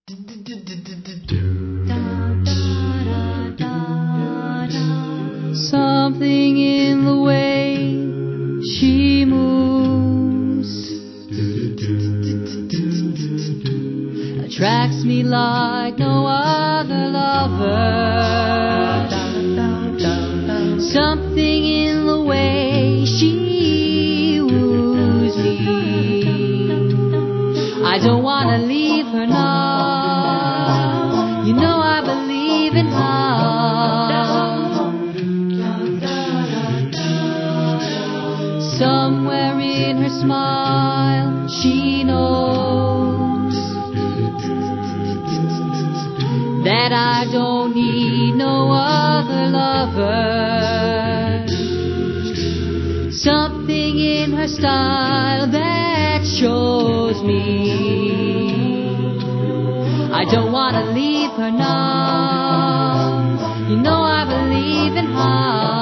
Something in the way she moves attracts me like no other lover. Something in the way she woos me. I don't want to leave her now. You know I believe in love. Somewhere in her smile she knows that I don't need no other lover. Something in her style that shows me I don't want to leave her now. You know I believe in her.